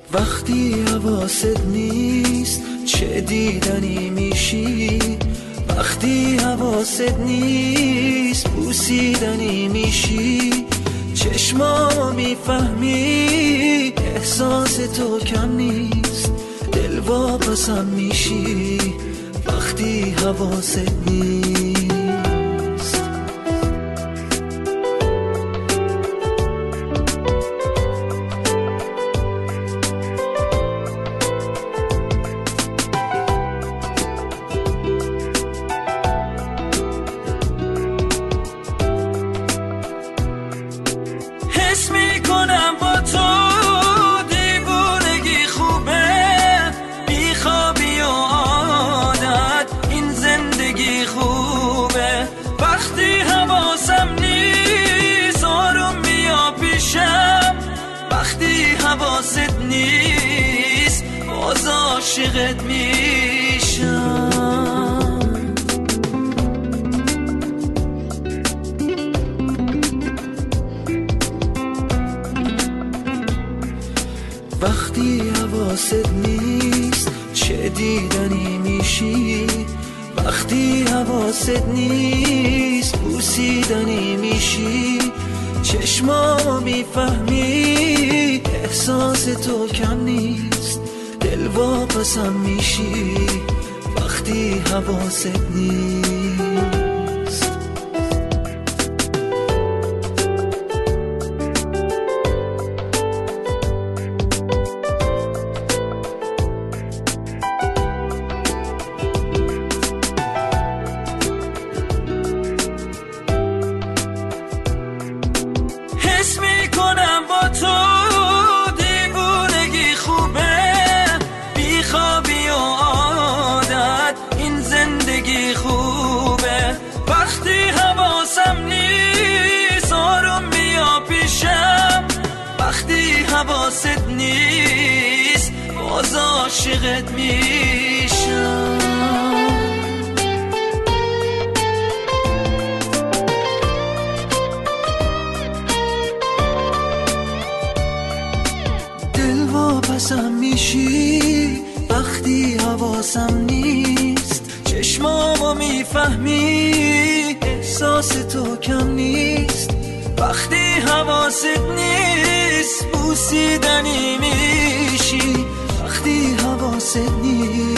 وقتی حواست نیست چه دیدنی میشی، وقتی حواست نیست بوسیدنی میشی، چشمامو میفهمی احساس تو کم نیست، دل واپسم میشی وقتی حواست نیست. حس میکنم با تو دیوونگی خوبه، بیخوابی و عادت این زندگی خوبه، وقتی حواسم نیست آروم بیا پیشم، وقتی حواست نیست باز عاشقت میشم. وقتی حواست نیست چه دیدنی میشی، وقتی حواست نیست بوسیدنی میشی، چشمامو میفهمی احساس تو کم نیست، دل واپسم میشی وقتی حواست نیست. حس میکنم با تو دیوونگی خوبه، بیخوابی و عادت این زندگی خوبه، وقتی حواسم نیست آروم بیا پیشم، وقتی حواست نیست باز عاشقت میشم. واپسم میشی وقتی حواسم نیست، چشمامو میفهمی احساس تو کم نیست، وقتی حواست نیست بوسیدنی میشی، وقتی حواست نیست